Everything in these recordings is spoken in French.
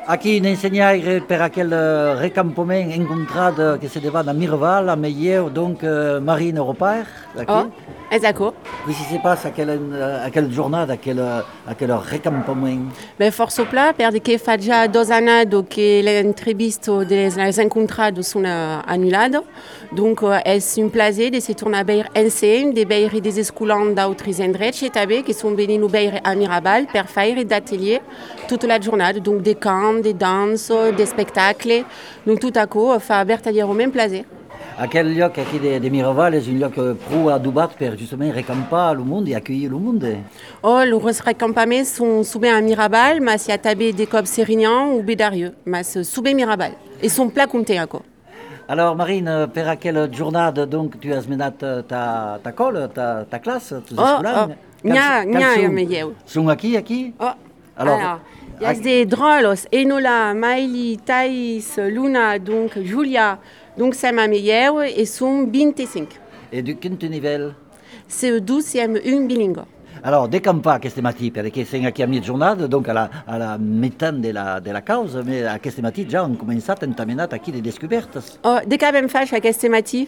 Aquí n'ensenyai per aquel recampament encontrat que se devan a Miraval, a Meieu, donc Marine Europar, aquí. Oh, exacto. Qui si passa aquella giornata, aquel recampament? Ben, força pla, perché fa già 2 anni che l'entrevisto delle incontrado sono annulado. Donc, è un plaisir de se tornar a beir insieme, de beir des escolans d'autres endrets, e també che sono venuti beir a Mirabal per fare d'atelier tutta la giornata, donc des camps, des danses, des spectacles. Donc, tout à coup, fa vertadiero men plaisir. Aquel lloc aquí de Miraval és un lloc prou adobat per justament recampar el món i acollir el món. Oh, els recampaments són souvent a Mirabal, mas hi ha també de cop Serignan o Bedarieux, mas souvent Mirabal. Et són pla contents. Alors Marine, per aquella giornata donc tu has menat ta col, ta classe, tus escolans? N'hi Meieu. Són aquí? Oh, alors, hi ha des drolos, Enola, Maïli, Thaïs, Luna, donc Julia, donc som a Meieu et sont 25. Et de quin nivell? C'est le 12e bilingue. Alors, decampar aquest matí, perquè som aquí a mitjornada, donc a la meitat de la causa, mais aquest matí ja han començat a entamenar aquí de descobertes. Oh, de què vam fer aquest matí?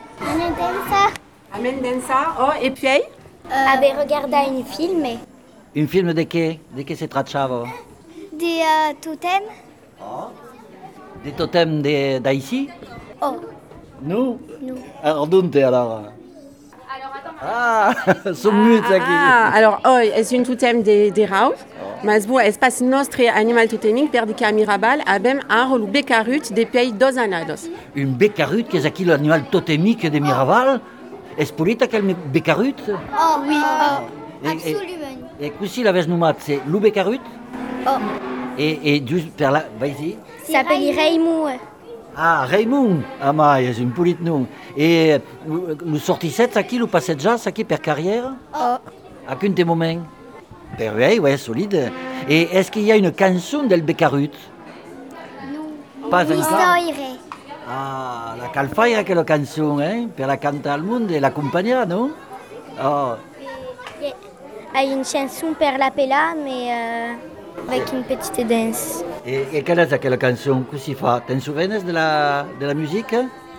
Amen dansa. Oh, et puis? Abbiamo regardato un film. Un film de què? De què se tracciava? Di totem. Oh. De totem d'ici? Oh. No? No. Alors, d'on alors? Ah, som muts aquí. Alors, és un totem de raus, mas bon, és pas nostre animal totemic, perquè a Mirabal abem arul becarut depuis 2 anys. Un becarut, que és aquí l'animal totemic de Miraval? És polit aquel becarut? Oh, oui. Oh. Absolument. Et così l'avès nomat, c'est lo becarut? Oh. Et just per la... Vas-y. S'appelle Raymond. Ah, Raymond! Ah, mai, és un polit nom. Et lo sortissets aquí, lo passejats aquí per carrière? Oh. A quin moment? Per bé, ouais, solide. Et est-ce qu'il y a une chanson del becarut? Non. Pas encore? Stoire. Ah, la calfaire aquella canzone, per la cantare al mondo e l'accompagnar, no? Oh. Il y a une chanson per la pella, mais avec une petite danse. Et quelle est aquella canzone? Così fa? Te'n souvenirs de la musique?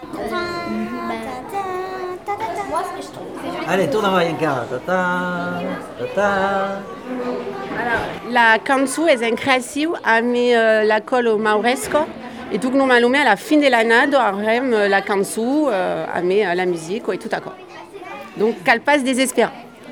Allez, torna mai encara. La cançó és en creatiu amb la col Mauresco. Et donc, normalement, à la fin de l'année, aurem la cançó amb la musique et tout d'accord. Donc, cal pas desesperar.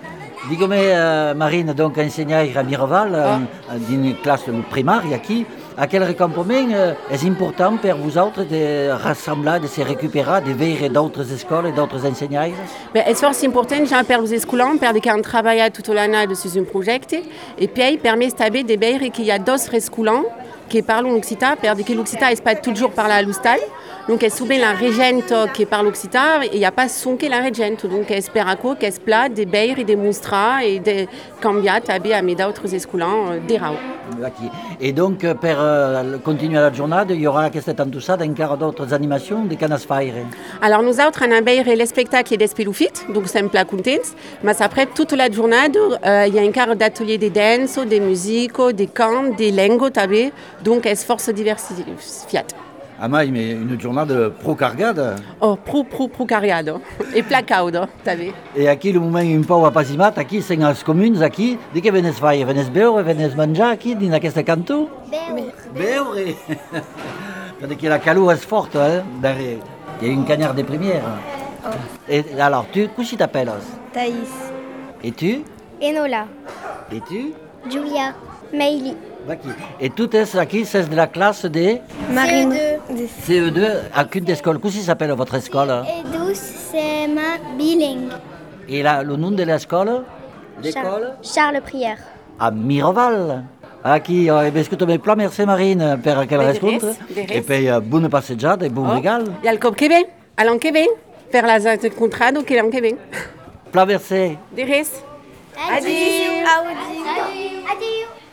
Digue'm, Marine, donc ensenyar a Miraval, d'une classe primària aquí, aquell recampament és important per vosaltres de rassemblar, de se recuperar, de veure d'autres escoles, d'autres ensenyants? És força important ja per els escolans, perquè han treballat tota l'any dessus un projecte, i puis permet també de veure que hi ha 2 escolans que parlent l'occità, perquè l'occità és pas toujours parlé a l'hostal, donc és souvent la regente qui parle l'occità, et il n'y a pas son que la regente, donc espera que és plat de veure i de mostrar i de canviar també amb d'autres escolans de rau. Et donc, per continuar la jornada, hi haurà aquesta tantussada encara d'autres animacions de canes faire. Alors, nosaltres anem a veure l'espectacle d'Espelufit, donc som pla contents, mas après, toute la jornada, hi ha encara d'ateliers de danse, de musique, de cant, de lengo també, donc és força diversifiat. Ah, mai, mais une jornada pro-cargada. Oh, pro-cargada. E pla cauda, també. Et aquí, le moment un peu apasimat, aquí, són els comuns, aquí, de què venes fer? Venes beure, venes menjar aquí, dins aquest cantó? Beure! Perquè la calor és forta, darrere. Il y a une cagnard de première. Oh. Et alors, tu, comment t'appelles? Thaïs. Et tu? Enola. Et tu? Julia. Meili. Et tout est aquí, c'est de la classe de... Marine. CE2. À quelle école? Comment s'appelle votre école? Et 12, c'est ma bilingue. Et le nom de l'école? Charles Prière. À Miraval. Aquí, escolta'm, pla, merci Marine per aquella rencontre. Et puis, bonne passejada et bon regal. I el cop que ve, a l'any que ve, per les encontrades que l'any que ve. Pla, merci. De res. Adieu. Adieu. Adieu.